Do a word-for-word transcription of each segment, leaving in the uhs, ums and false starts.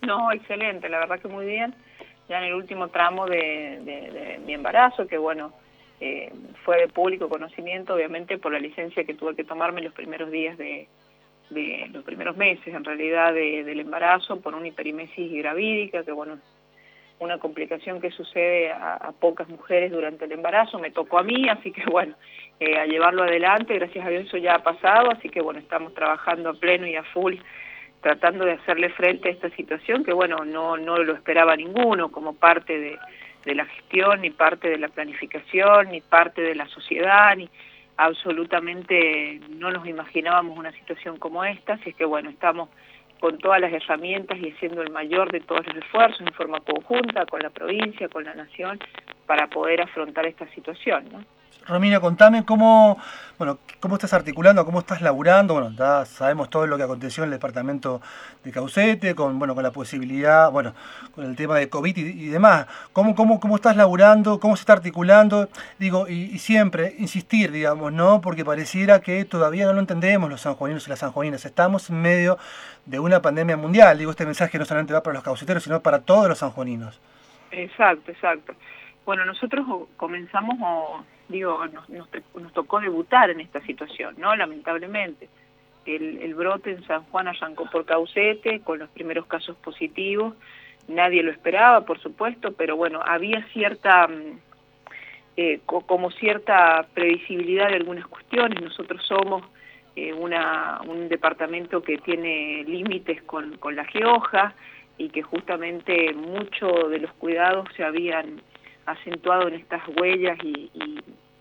No, excelente, la verdad que muy bien. Ya en el último tramo de, de, de mi embarazo, que bueno, eh, fue de público conocimiento, obviamente por la licencia que tuve que tomarme los primeros días de, de los primeros meses, en realidad, de, del embarazo, por una hiperimesis gravídica, que bueno, una complicación que sucede a, a pocas mujeres durante el embarazo, me tocó a mí, así que bueno, eh, a llevarlo adelante, gracias a Dios eso ya ha pasado, así que bueno, estamos trabajando a pleno y a full, tratando de hacerle frente a esta situación que bueno, no, no lo esperaba ninguno como parte de, de la gestión, ni parte de la planificación, ni parte de la sociedad, ni absolutamente no nos imaginábamos una situación como esta, así es que bueno, estamos con todas las herramientas y haciendo el mayor de todos los esfuerzos en forma conjunta con la provincia, con la nación, para poder afrontar esta situación, ¿no? Romina, contame cómo, bueno, cómo estás articulando, cómo estás laburando. Bueno, ya sabemos todo lo que aconteció en el departamento de Caucete, con, bueno, con la posibilidad, bueno, con el tema de COVID y, y demás. ¿Cómo, cómo, cómo estás laburando? ¿Cómo se está articulando? Digo, y, y siempre insistir, digamos, ¿no? Porque pareciera que todavía no lo entendemos los sanjuaninos y las sanjuaninas. Estamos en medio de una pandemia mundial. Digo, este mensaje no solamente va para los cauceteros, sino para todos los sanjuaninos. Exacto, exacto. Bueno, nosotros comenzamos, o, digo, nos, nos, nos tocó debutar en esta situación, ¿no? Lamentablemente. El, el brote en San Juan arrancó por Caucete, con los primeros casos positivos. Nadie lo esperaba, por supuesto, pero bueno, había cierta, eh, co como cierta previsibilidad de algunas cuestiones. Nosotros somos eh, una, un departamento que tiene límites con, con La Rioja y que justamente muchos de los cuidados se habían acentuado en estas huellas y, y,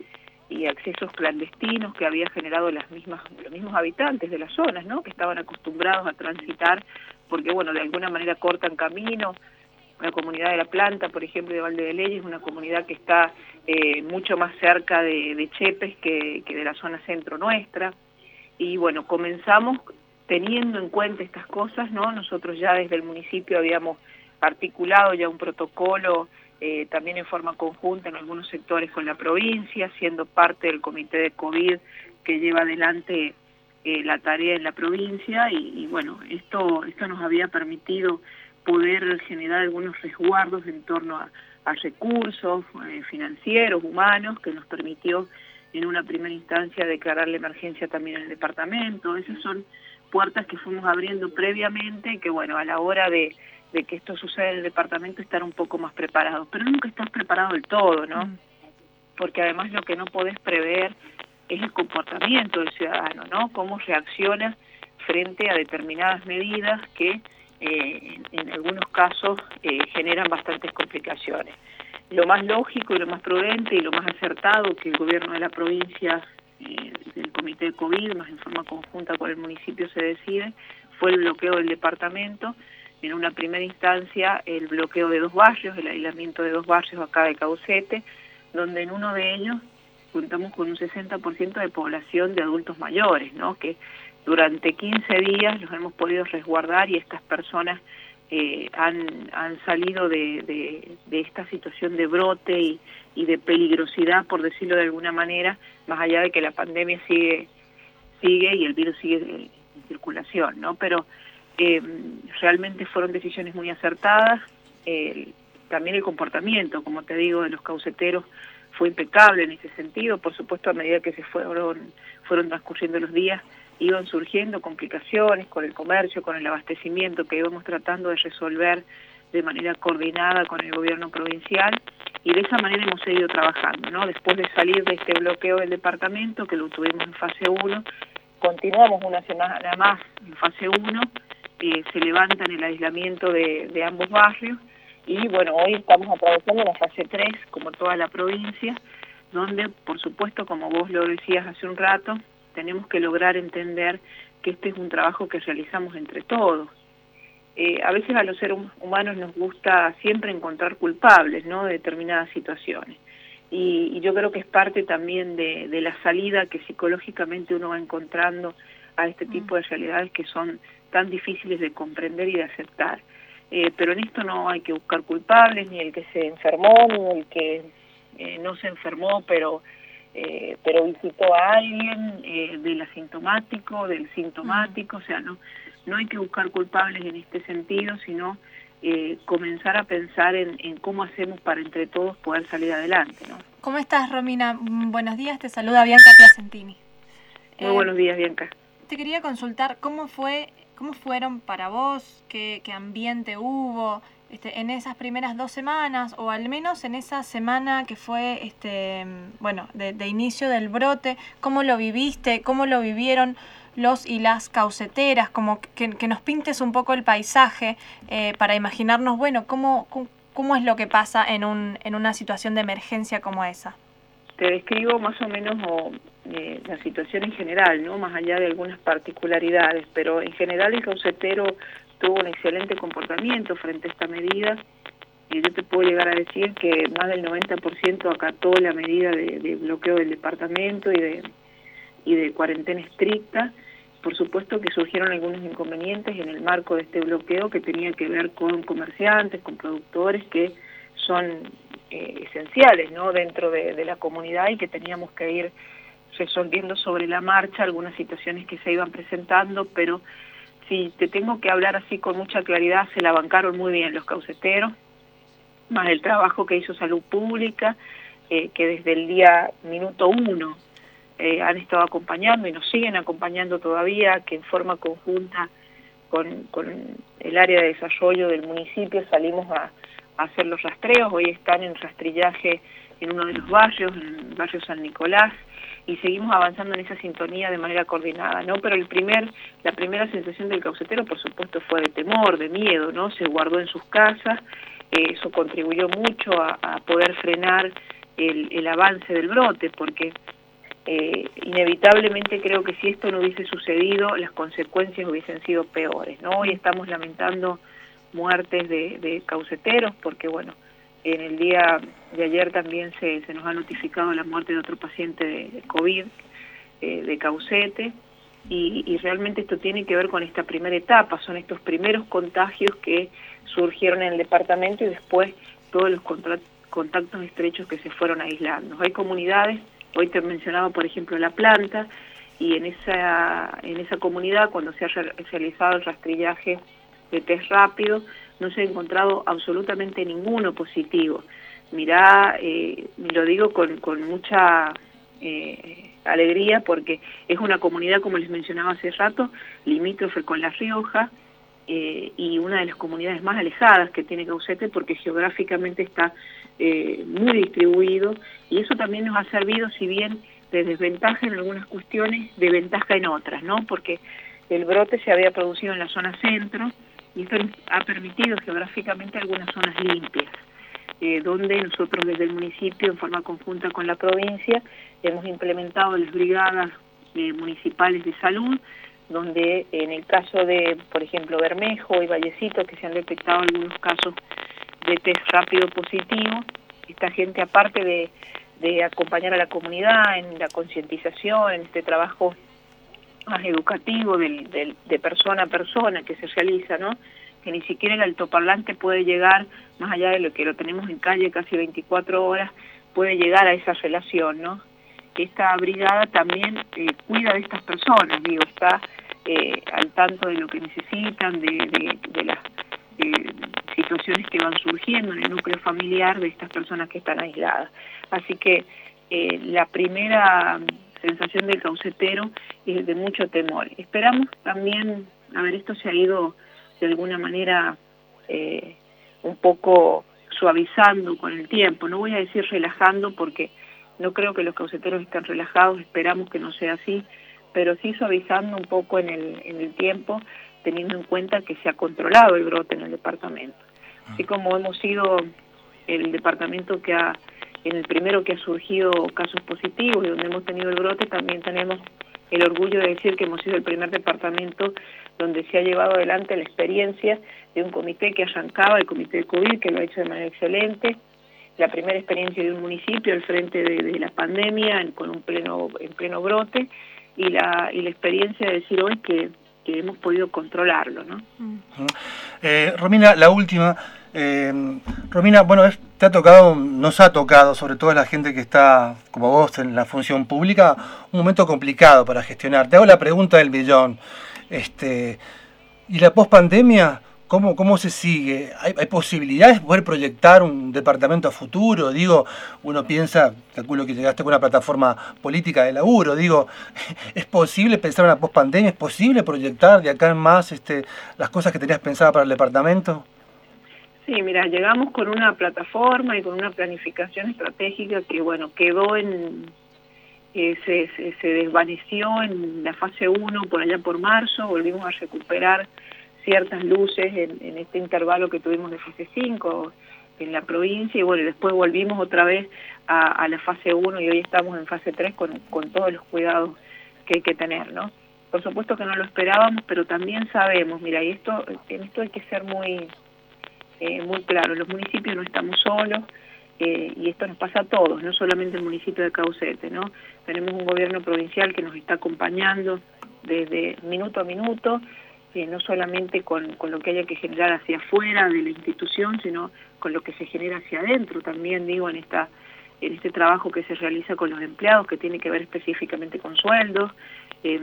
y accesos clandestinos que había generado las mismas, los mismos habitantes de las zonas, ¿no? Que estaban acostumbrados a transitar, porque bueno, de alguna manera cortan camino. La comunidad de La Planta, por ejemplo, de Valde de Leyes, es una comunidad que está eh, mucho más cerca de, de Chepes que, que de la zona centro nuestra. Y bueno, comenzamos teniendo en cuenta estas cosas, ¿no? Nosotros ya desde el municipio habíamos articulado ya un protocolo eh, también en forma conjunta en algunos sectores con la provincia, siendo parte del comité de COVID que lleva adelante eh, la tarea en la provincia y, y bueno, esto, esto nos había permitido poder generar algunos resguardos en torno a, a recursos eh, financieros, humanos, que nos permitió en una primera instancia declarar la emergencia también en el departamento. Esas son puertas que fuimos abriendo previamente, que bueno, a la hora de, de que esto suceda en el departamento estar un poco más preparados, pero nunca estás preparado del todo, ¿no? Porque además lo que no podés prever es el comportamiento del ciudadano, ¿no? Cómo reacciona frente a determinadas medidas que eh, en, en algunos casos eh, generan bastantes complicaciones. Lo más lógico y lo más prudente y lo más acertado que el gobierno de la provincia, eh, del comité de COVID, más en forma conjunta con el municipio se decide, fue el bloqueo del departamento. En una primera instancia el bloqueo de dos barrios, el aislamiento de dos barrios acá de Caucete, donde en uno de ellos contamos con un sesenta por ciento de población de adultos mayores, ¿no? Que durante quince días los hemos podido resguardar y estas personas eh, han, han salido de, de, de esta situación de brote y, y de peligrosidad, por decirlo de alguna manera, más allá de que la pandemia sigue, sigue y el virus sigue en circulación, ¿no? Pero eh, realmente fueron decisiones muy acertadas. Eh, también el comportamiento, como te digo, de los cauceteros fue impecable en ese sentido. Por supuesto, a medida que se fueron, fueron transcurriendo los días, iban surgiendo complicaciones con el comercio, con el abastecimiento que íbamos tratando de resolver de manera coordinada con el gobierno provincial, y de esa manera hemos seguido trabajando, ¿no? Después de salir de este bloqueo del departamento, que lo tuvimos en fase uno, continuamos una semana más en fase uno, eh, se levanta en el aislamiento de, de ambos barrios, y bueno, hoy estamos atravesando la fase tres, como toda la provincia, donde, por supuesto, como vos lo decías hace un rato, tenemos que lograr entender que este es un trabajo que realizamos entre todos. Eh, a veces a los seres humanos nos gusta siempre encontrar culpables, ¿no?, de determinadas situaciones. Y, y yo creo que es parte también de, de la salida que psicológicamente uno va encontrando a este tipo de realidades que son tan difíciles de comprender y de aceptar. Eh, pero en esto no hay que buscar culpables, ni el que se enfermó, ni el que eh, no se enfermó, pero... Eh, pero visitó a alguien eh, del asintomático, del sintomático, o sea, no no hay que buscar culpables en este sentido, sino eh, comenzar a pensar en, en cómo hacemos para entre todos poder salir adelante, ¿no? ¿Cómo estás, Romina? Buenos días, te saluda Bianca Piacentini. Muy eh, buenos días, Bianca. Te quería consultar cómo fue, cómo fueron para vos, qué, qué ambiente hubo este, en esas primeras dos semanas, o al menos en esa semana que fue, este, bueno, de, de inicio del brote. ¿Cómo lo viviste? ¿Cómo lo vivieron los y las cauceteras? Como que, que nos pintes un poco el paisaje eh, para imaginarnos, bueno, cómo, cómo, cómo es lo que pasa en un, en una situación de emergencia como esa. Te describo más o menos o, eh, la situación en general, ¿no? Más allá de algunas particularidades, pero en general el caucetero tuvo un excelente comportamiento frente a esta medida, y yo te puedo llegar a decir que más del noventa por ciento acató la medida de, de bloqueo del departamento y de, y de cuarentena estricta. Por supuesto que surgieron algunos inconvenientes en el marco de este bloqueo que tenía que ver con comerciantes, con productores que son eh, esenciales, ¿no?, dentro de, de la comunidad, y que teníamos que ir resolviendo sobre la marcha algunas situaciones que se iban presentando, pero si te tengo que hablar así con mucha claridad, se la bancaron muy bien los cauceteros, más el trabajo que hizo Salud Pública, eh, que desde el día minuto uno eh, han estado acompañando y nos siguen acompañando todavía, que en forma conjunta con, con el área de desarrollo del municipio salimos a hacer los rastreos. Hoy están en rastrillaje en uno de los barrios, en el barrio San Nicolás, y seguimos avanzando en esa sintonía de manera coordinada, ¿no? Pero el primer, la primera sensación del caucetero, por supuesto, fue de temor, de miedo, ¿no? Se guardó en sus casas, eh, eso contribuyó mucho a, a poder frenar el, el avance del brote, porque eh, inevitablemente creo que si esto no hubiese sucedido, las consecuencias hubiesen sido peores, ¿no? Hoy estamos lamentando muertes de, de cauceteros, porque bueno, en el día de ayer también se, se nos ha notificado la muerte de otro paciente de, de COVID, eh, de Caucete, y, y realmente esto tiene que ver con esta primera etapa, son estos primeros contagios que surgieron en el departamento y después todos los contactos estrechos que se fueron aislando. Hay comunidades, hoy te mencionaba por ejemplo La Planta, y en esa, en esa comunidad cuando se ha realizado el rastrillaje de test rápido, no se ha encontrado absolutamente ninguno positivo. Mirá, eh, lo digo con, con mucha eh, alegría, porque es una comunidad, como les mencionaba hace rato, limítrofe con La Rioja, eh, y una de las comunidades más alejadas que tiene Caucete, porque geográficamente está eh, muy distribuido, y eso también nos ha servido, si bien de desventaja en algunas cuestiones, de ventaja en otras, ¿no? Porque el brote se había producido en la zona centro, y esto ha permitido geográficamente algunas zonas limpias, eh, donde nosotros desde el municipio, en forma conjunta con la provincia, hemos implementado las brigadas eh, municipales de salud, donde en el caso de, por ejemplo, Bermejo y Vallecito, que se han detectado algunos casos de test rápido positivo, esta gente, aparte de, de acompañar a la comunidad en la concientización, en este trabajo más educativo del, del, de persona a persona que se realiza, ¿no? Que ni siquiera el altoparlante puede llegar, más allá de lo que lo tenemos en calle casi veinticuatro horas, puede llegar a esa relación, ¿no? Esta brigada también eh, cuida de estas personas, digo, está eh, al tanto de lo que necesitan, de, de, de las eh, situaciones que van surgiendo en el núcleo familiar de estas personas que están aisladas. Así que eh, la primera sensación del caucetero es de mucho temor. Esperamos también, a ver, esto se ha ido de alguna manera eh, un poco suavizando con el tiempo, no voy a decir relajando porque no creo que los cauceteros estén relajados, esperamos que no sea así, pero sí suavizando un poco en el, en el tiempo, teniendo en cuenta que se ha controlado el brote en el departamento. Así como hemos sido el departamento que ha en el primero que ha surgido casos positivos y donde hemos tenido el brote, también tenemos el orgullo de decir que hemos sido el primer departamento donde se ha llevado adelante la experiencia de un comité que arrancaba, el comité de COVID, que lo ha hecho de manera excelente, la primera experiencia de un municipio al frente de, de la pandemia, en, con un pleno en pleno brote, y la y la experiencia de decir hoy que, que hemos podido controlarlo, ¿no? Eh, Romina, la última. Eh, Romina, bueno, es, te ha tocado, nos ha tocado, sobre todo a la gente que está, como vos, en la función pública, un momento complicado para gestionar. Te hago la pregunta del millón. Este, ¿Y la pospandemia? ¿Cómo, ¿Cómo se sigue? ¿Hay, ¿Hay posibilidades de poder proyectar un departamento a futuro? Digo, uno piensa, calculo que llegaste con una plataforma política de laburo, digo, ¿es posible pensar una pospandemia? ¿Es posible proyectar de acá en más este, las cosas que tenías pensadas para el departamento? Sí, mira, llegamos con una plataforma y con una planificación estratégica que, bueno, quedó en... Eh, se, se, se desvaneció en la fase uno por allá por marzo, volvimos a recuperar ciertas luces en, en este intervalo que tuvimos de fase cinco en la provincia, y bueno, después volvimos otra vez a, a la fase uno y hoy estamos en fase tres con, con todos los cuidados que hay que tener, ¿no? Por supuesto que no lo esperábamos, pero también sabemos, mira, y esto, en esto hay que ser muy, eh, muy claro, los municipios no estamos solos, Eh, y esto nos pasa a todos, no solamente el municipio de Caucete, ¿no? Tenemos un gobierno provincial que nos está acompañando desde minuto a minuto, eh, no solamente con, con lo que haya que generar hacia afuera de la institución, sino con lo que se genera hacia adentro también, digo, en esta en este trabajo que se realiza con los empleados, que tiene que ver específicamente con sueldos, eh,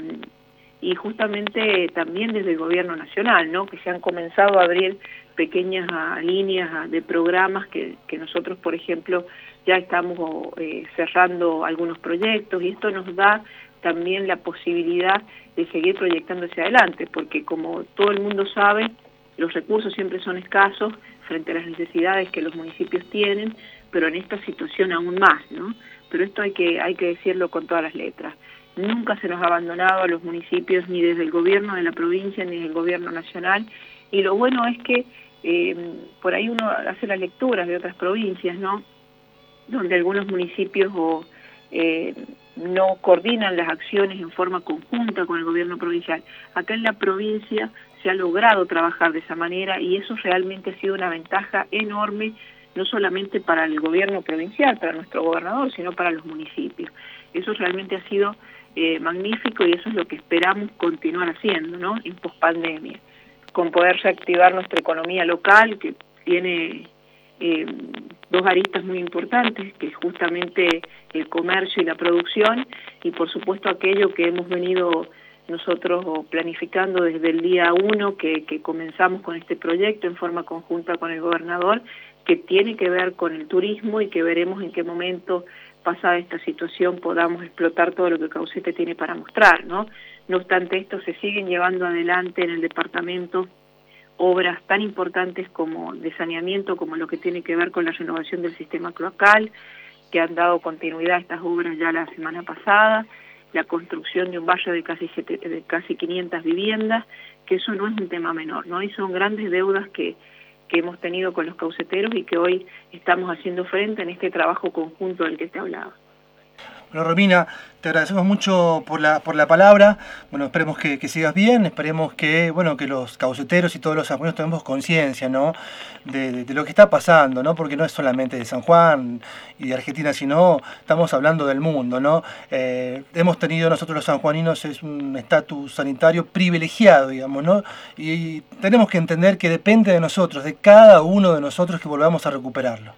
y justamente también desde el gobierno nacional, ¿no? Que se han comenzado a abrir pequeñas a, líneas a, de programas que, que nosotros, por ejemplo, ya estamos eh, cerrando algunos proyectos, y esto nos da también la posibilidad de seguir proyectando hacia adelante, porque como todo el mundo sabe, los recursos siempre son escasos frente a las necesidades que los municipios tienen, pero en esta situación aún más, ¿no? Pero esto hay que, hay que decirlo con todas las letras. Nunca se nos ha abandonado a los municipios, ni desde el gobierno de la provincia, ni desde el gobierno nacional, y lo bueno es que eh, por ahí uno hace las lecturas de otras provincias, ¿no? Donde algunos municipios o, eh, no coordinan las acciones en forma conjunta con el gobierno provincial. Acá en la provincia se ha logrado trabajar de esa manera, y eso realmente ha sido una ventaja enorme, no solamente para el gobierno provincial, para nuestro gobernador, sino para los municipios. Eso realmente ha sido eh, magnífico, y eso es lo que esperamos continuar haciendo, ¿no? En pospandemia, con poder reactivar nuestra economía local, que tiene eh, dos aristas muy importantes, que es justamente el comercio y la producción, y por supuesto aquello que hemos venido nosotros planificando desde el día uno que, que comenzamos con este proyecto en forma conjunta con el gobernador, que tiene que ver con el turismo, y que veremos en qué momento, pasada esta situación, podamos explotar todo lo que Caucete tiene para mostrar, ¿no? No obstante esto, se siguen llevando adelante en el departamento obras tan importantes como de saneamiento, como lo que tiene que ver con la renovación del sistema cloacal, que han dado continuidad a estas obras ya la semana pasada, la construcción de un barrio de casi, siete, de casi quinientas viviendas, que eso no es un tema menor, ¿no? Y son grandes deudas que, que hemos tenido con los cauceteros y que hoy estamos haciendo frente en este trabajo conjunto del que te hablaba. Bueno, Romina, te agradecemos mucho por la por la palabra. Bueno, esperemos que, que sigas bien, esperemos que bueno que los cauceteros y todos los sanjuaninos tomemos conciencia, ¿no? De, de, de lo que está pasando, ¿no? Porque no es solamente de San Juan y de Argentina, sino estamos hablando del mundo, ¿no? Eh, hemos tenido nosotros los sanjuaninos es un estatus sanitario privilegiado, digamos, ¿no? Y, y tenemos que entender que depende de nosotros, de cada uno de nosotros, que volvamos a recuperarlo.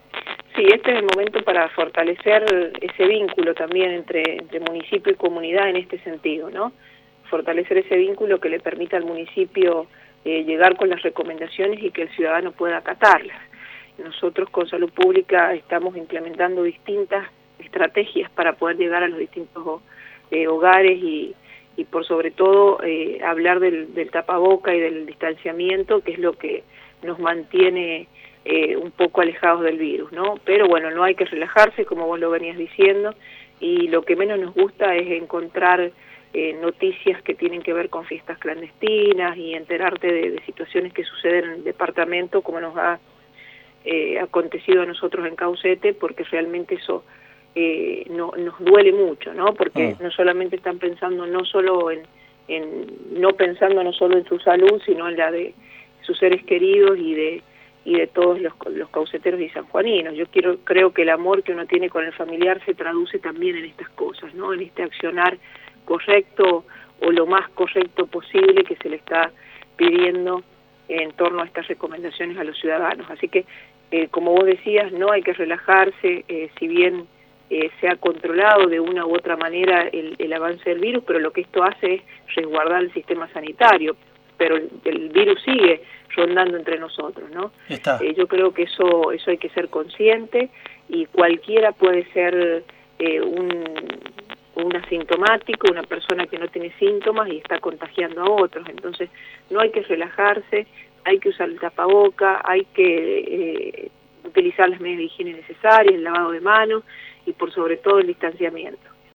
Sí, este es el momento para fortalecer ese vínculo también entre, entre municipio y comunidad en este sentido, ¿no? Fortalecer ese vínculo que le permita al municipio eh, llegar con las recomendaciones y que el ciudadano pueda acatarlas. Nosotros con Salud Pública estamos implementando distintas estrategias para poder llegar a los distintos eh, hogares y, y por sobre todo eh, hablar del, del tapaboca y del distanciamiento, que es lo que nos mantiene Eh, un poco alejados del virus, ¿no? Pero bueno, no hay que relajarse, como vos lo venías diciendo, y lo que menos nos gusta es encontrar eh, noticias que tienen que ver con fiestas clandestinas y enterarte de, de situaciones que suceden en el departamento, como nos ha eh, acontecido a nosotros en Caucete, porque realmente eso eh, no, nos duele mucho, ¿no? Porque oh. no solamente están pensando no solo en, en no pensando no solo en su salud, sino en la de sus seres queridos y de y de todos los, los cauceteros y sanjuaninos. Yo quiero, creo que el amor que uno tiene con el familiar se traduce también en estas cosas, ¿no? En este accionar correcto o lo más correcto posible que se le está pidiendo en torno a estas recomendaciones a los ciudadanos. Así que, eh, como vos decías, no hay que relajarse, eh, si bien eh, se ha controlado de una u otra manera el, el avance del virus, pero lo que esto hace es resguardar el sistema sanitario, pero el, el virus sigue rondando entre nosotros, ¿no? Está. Eh, yo creo que eso, eso hay que ser consciente, y cualquiera puede ser eh, un, un asintomático, una persona que no tiene síntomas y está contagiando a otros. Entonces no hay que relajarse, hay que usar el tapaboca, hay que eh, utilizar las medidas de higiene necesarias, el lavado de manos y por sobre todo el distanciamiento.